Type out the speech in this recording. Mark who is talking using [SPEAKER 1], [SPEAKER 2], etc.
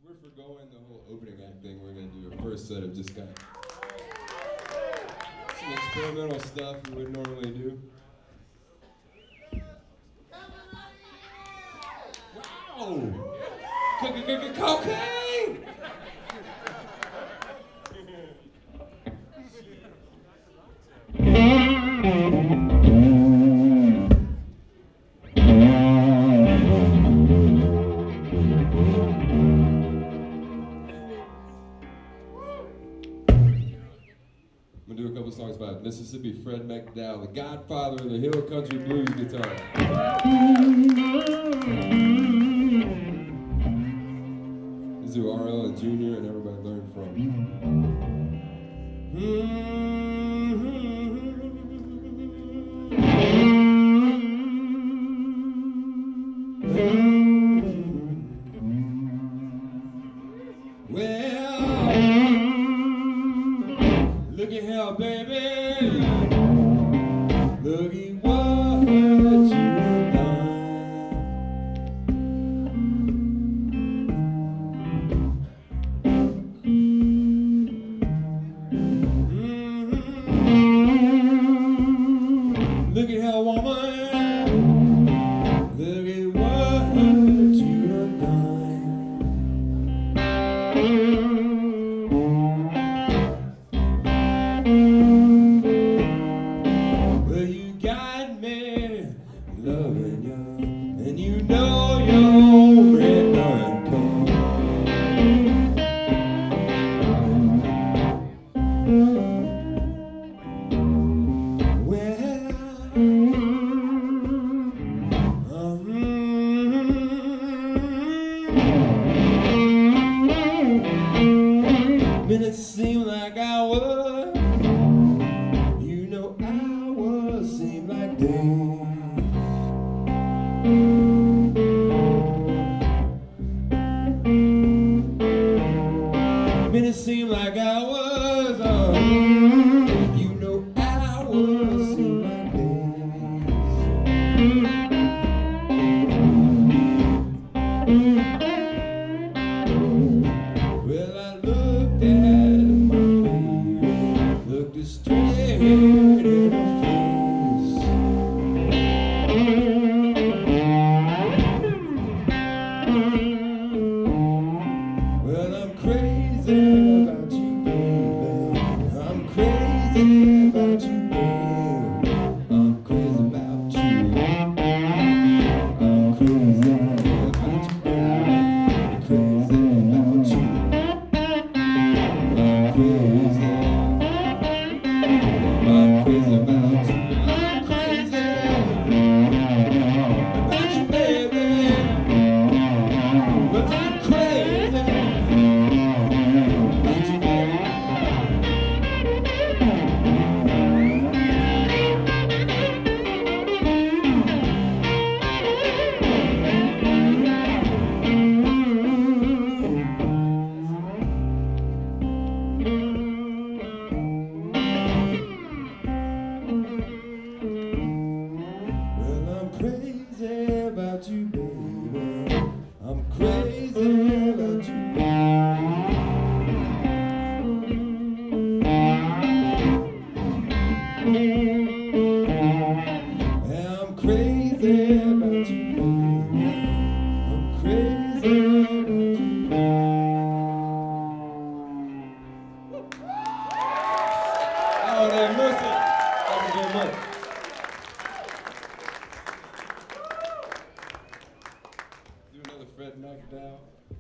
[SPEAKER 1] we're forgoing the whole opening act thing. We're gonna do a first set of just kind of some experimental stuff we would normally do. Wow! Cocaine! I'm gonna do a couple songs by Mississippi Fred McDowell, the godfather of the Hill Country Blues guitar. This is who R.L. and Jr. and everybody learned from. Look at how, baby, look at what you've done. Look at how, woman, look at what you've done. Well, you got me loving you, and you know you're red done cold. Well, minutes seem like hours. You know hours seem like days. Minutes seem like hours. You know hours seem like days. Well, I looked at my baby, looked her straight in her face. Well, I'm crazy about you, baby. I'm crazy about you, baby. I'm crazy about you. I'm crazy about you, baby. I'm crazy about you. I'm crazy. I'm crazy about you. I'm crazy about you, baby. But I'm crazy about you, baby. Well, I'm crazy about you, baby. I'm crazy about you, yeah, I'm crazy about you, baby. I'm crazy about you, baby. Oh, that mercy. Thank you very much. Do another Fred McDowell.